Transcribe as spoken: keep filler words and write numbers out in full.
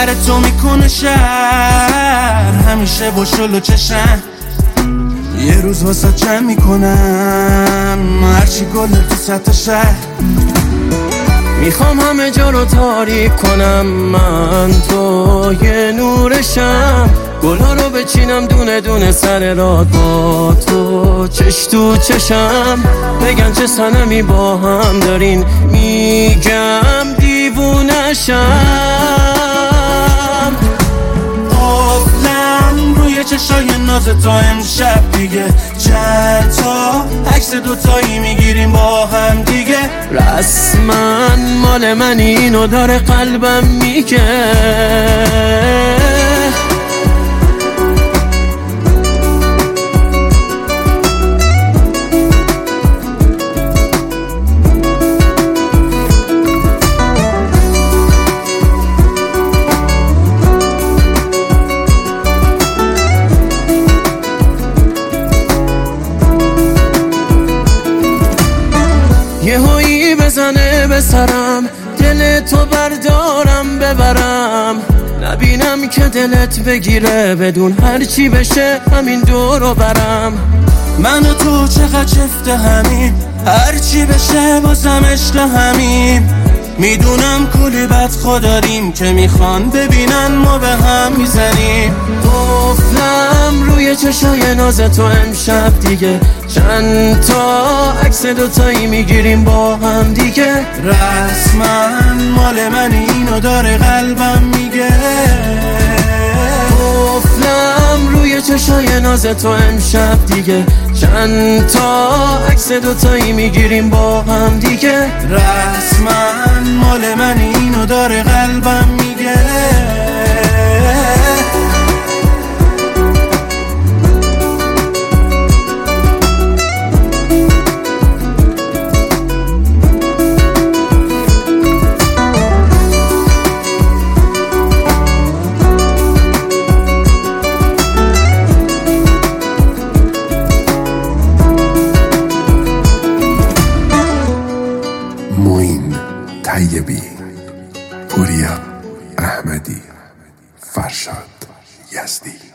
سر تو میکنه شهر، همیشه با شلو چشم یه روز واسه جمع میکنم هرچی گل تو سطح شهر. میخوام همه جا رو تاریک کنم، من تو یه نورشم، گلها رو بچینم دونه دونه سر راه با تو چش تو چشم. بگن چه صنمی با هم دارین، میگم دیوونشم. قفلم روی چشای ناز تو امشب دیگه، چند تا عکس دوتایی میگیریم با هم دیگه. رسما مال من اینو داره قلبم میگه. یه هایی بزنه به سرم، دل تو بردارم ببرم، نبینم که دلت بگیره بدون هرچی بشه همین دورو برم. من و تو چقدر چفت همین، هرچی بشه بازم عشق همین. میدونم کلی بد خداریم که میخوان ببینن ما به هم میزنیم. قفلم روی چشای ناز تو امشب دیگه، چند تا عکس دوتایی میگیریم با هم دیگه. رسما مال من اینو داره قلبم میگه. قفلم روی چشای ناز تو امشب دیگه، چند تا عکس دوتایی میگیریم با هم دیگه. رسما مال من اینو داره قلبم میگه. معین طیبی، پوریا احمدی، فرشاد یزدی.